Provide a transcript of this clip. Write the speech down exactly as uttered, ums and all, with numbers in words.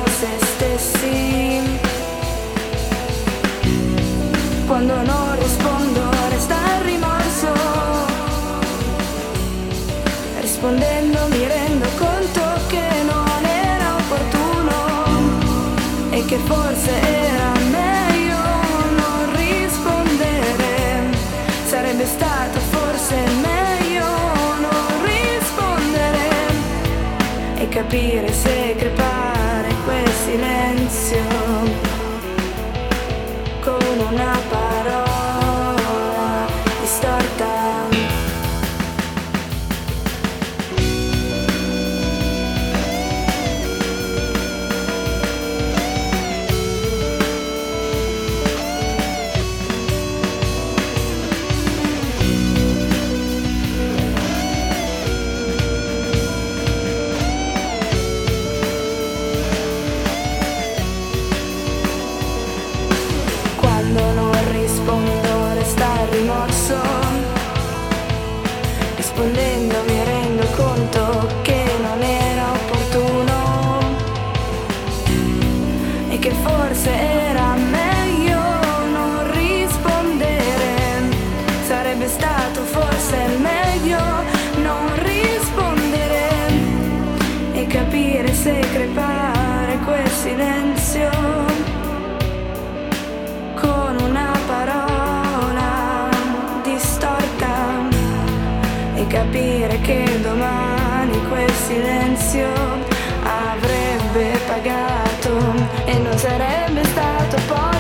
se stessi. Quando non rispondo resta il rimorso, rispondendo mi rendo conto che non era opportuno e che forse era meglio non rispondere. Sarebbe stato forse meglio non rispondere e capire se crepare quel silenzio con una parola distorta. Rispondendo mi rendo conto che non era opportuno e che forse era meglio non rispondere. Sarebbe stato forse meglio non rispondere e capire se crepare quel silenzio con una parola distorta e capire che domani quel silenzio avrebbe pagato e non sarebbe stato poi